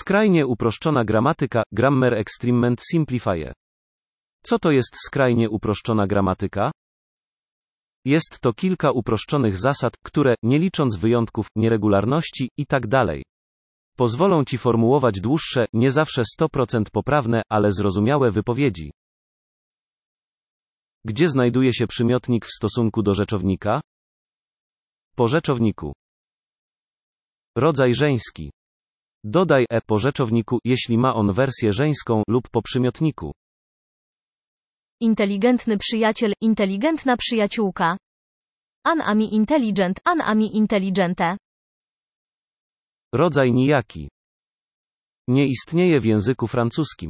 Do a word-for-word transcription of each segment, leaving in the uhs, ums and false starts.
Skrajnie uproszczona gramatyka, Grammar Extremement Simplified. Co to jest skrajnie uproszczona gramatyka? Jest to kilka uproszczonych zasad, które, nie licząc wyjątków, nieregularności itd., pozwolą Ci formułować dłuższe, nie zawsze sto procent poprawne, ale zrozumiałe wypowiedzi. Gdzie znajduje się przymiotnik w stosunku do rzeczownika? Po rzeczowniku. Rodzaj żeński. Dodaj e po rzeczowniku, jeśli ma on wersję żeńską, lub po przymiotniku. Inteligentny przyjaciel, inteligentna przyjaciółka. An ami intelligent, an ami intelligente. Rodzaj nijaki. Nie istnieje w języku francuskim.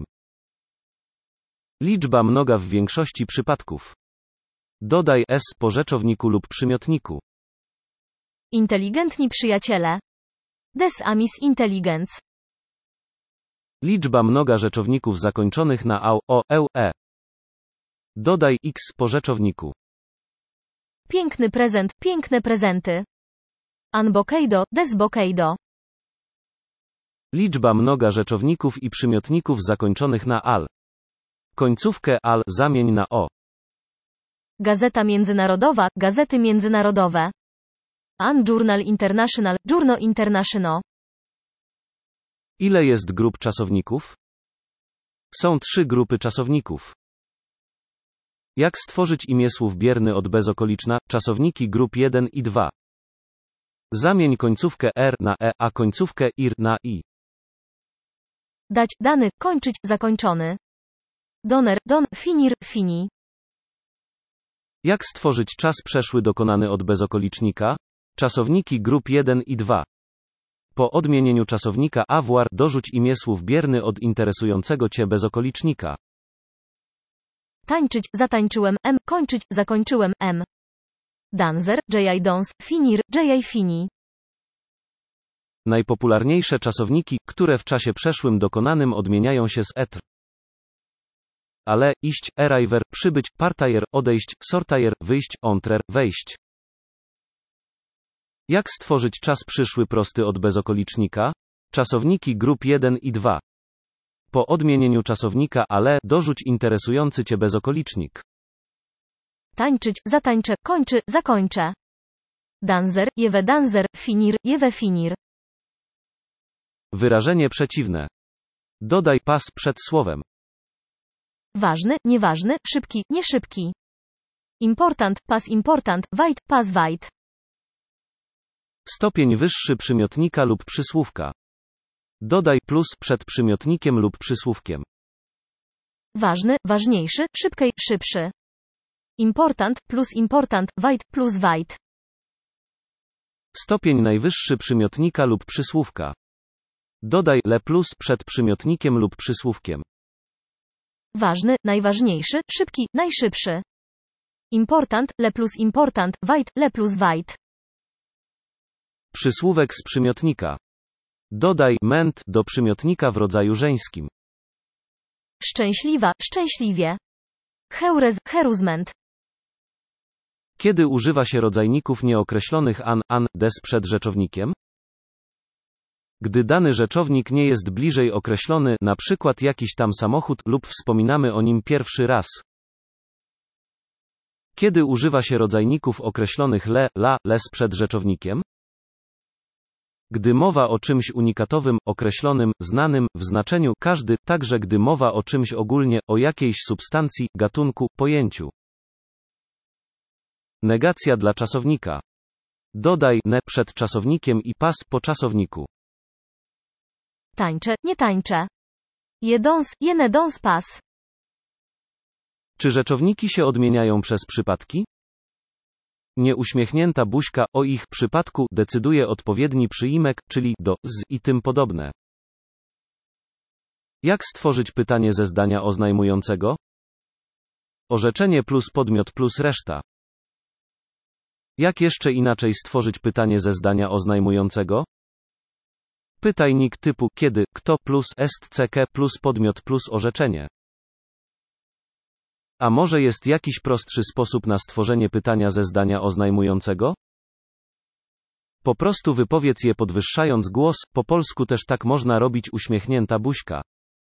Liczba mnoga w większości przypadków. Dodaj s po rzeczowniku lub przymiotniku. Inteligentni przyjaciele. Des amis intelligents. Liczba mnoga rzeczowników zakończonych na au, o, eu, e. Dodaj x po rzeczowniku. Piękny prezent, piękne prezenty. An bocado, des bocado. Liczba mnoga rzeczowników i przymiotników zakończonych na al. Końcówkę al zamień na o. Gazeta międzynarodowa, gazety międzynarodowe. An Journal International, Journal International. Ile jest grup czasowników? Są trzy grupy czasowników. Jak stworzyć imię słów bierny od bezokoliczna, czasowniki grup jeden i dwa. Zamień końcówkę r na e, a końcówkę ir na i. Dać, dany, kończyć, zakończony. Doner, don, finir, fini. Jak stworzyć czas przeszły dokonany od bezokolicznika? Czasowniki grup jeden i dwa. Po odmienieniu czasownika avoir dorzuć imię słów bierny od interesującego Cię bezokolicznika. Tańczyć, zatańczyłem, m, kończyć, zakończyłem, m. Danser, ji dans, finir, ji fini. Najpopularniejsze czasowniki, które w czasie przeszłym dokonanym odmieniają się z être. Ale, iść, arriver, przybyć, partir, odejść, sortir, wyjść, entrer, wejść. Jak stworzyć czas przyszły prosty od bezokolicznika? Czasowniki grup jeden i dwa. Po odmienieniu czasownika ale dorzuć interesujący Cię bezokolicznik. Tańczyć, zatańczę, kończy, zakończę. Danser, jewe danser, finir, jewe finir. Wyrażenie przeciwne. Dodaj pas przed słowem. Ważny, nieważny, szybki, nieszybki. Important, pas important, weit, pas weit. Stopień wyższy przymiotnika lub przysłówka. Dodaj plus przed przymiotnikiem lub przysłówkiem. Ważny, ważniejszy, szybkiej, szybszy. Important, plus important, weit, plus weit. Stopień najwyższy przymiotnika lub przysłówka. Dodaj le plus przed przymiotnikiem lub przysłówkiem. Ważny, najważniejszy, szybki, najszybszy. Important, le plus important, weit, le plus weit. Przysłówek z przymiotnika. Dodaj ment do przymiotnika w rodzaju żeńskim. Szczęśliwa, szczęśliwie. Heurez, heurezment. Kiedy używa się rodzajników nieokreślonych an, an, des przed rzeczownikiem? Gdy dany rzeczownik nie jest bliżej określony, na przykład jakiś tam samochód, lub wspominamy o nim pierwszy raz. Kiedy używa się rodzajników określonych le, la, les przed rzeczownikiem? Gdy mowa o czymś unikatowym, określonym, znanym, w znaczeniu każdy, także gdy mowa o czymś ogólnie, o jakiejś substancji, gatunku, pojęciu. Negacja dla czasownika. Dodaj ne przed czasownikiem i pas po czasowniku. Tańczę, nie tańczę. Je dans, je ne dans pas. Czy rzeczowniki się odmieniają przez przypadki? Nieuśmiechnięta buźka, o ich przypadku decyduje odpowiedni przyimek, czyli do, z i tym podobne. Jak stworzyć pytanie ze zdania oznajmującego? Orzeczenie plus podmiot plus reszta. Jak jeszcze inaczej stworzyć pytanie ze zdania oznajmującego? Pytajnik typu kiedy, kto plus est plus podmiot plus orzeczenie. A może jest jakiś prostszy sposób na stworzenie pytania ze zdania oznajmującego? Po prostu wypowiedz je podwyższając głos, po polsku też tak można robić uśmiechnięta buźka.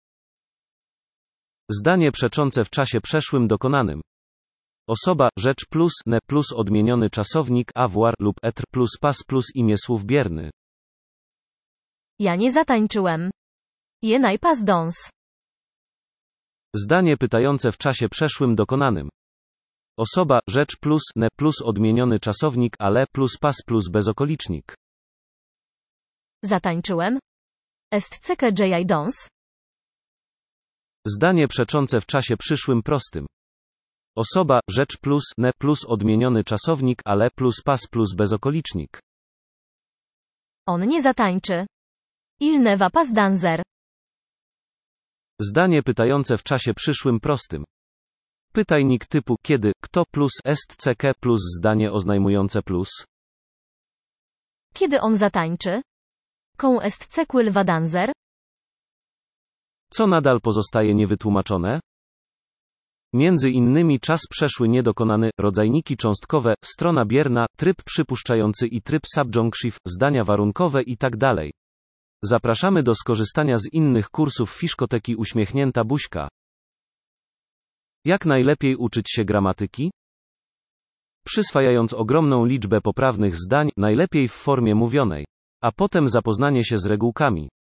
Zdanie przeczące w czasie przeszłym dokonanym. Osoba, rzecz plus, ne plus odmieniony czasownik avoir lub être plus pas plus imię słów bierny. Ja nie zatańczyłem. Je n'ai pas danse. Zdanie pytające w czasie przeszłym dokonanym. Osoba, rzecz plus, ne plus odmieniony czasownik ale plus pas plus bezokolicznik. Zatańczyłem. Est-ce que j'ai danse? Zdanie przeczące w czasie przyszłym prostym. Osoba, rzecz plus, ne plus odmieniony czasownik ale plus pas plus bezokolicznik. On nie zatańczy. Il ne va pas danser. Zdanie pytające w czasie przyszłym prostym. Pytajnik typu kiedy, kto plus est que plus zdanie oznajmujące plus. Kiedy on zatańczy? Quand est-ce qu'il va danser? Co nadal pozostaje niewytłumaczone? Między innymi czas przeszły niedokonany, rodzajniki cząstkowe, strona bierna, tryb przypuszczający i tryb subjunctive, zdania warunkowe itd. Zapraszamy do skorzystania z innych kursów Fiszkoteki Uśmiechnięta Buźka. Jak najlepiej uczyć się gramatyki? Przyswajając ogromną liczbę poprawnych zdań, najlepiej w formie mówionej, a potem zapoznanie się z regułkami.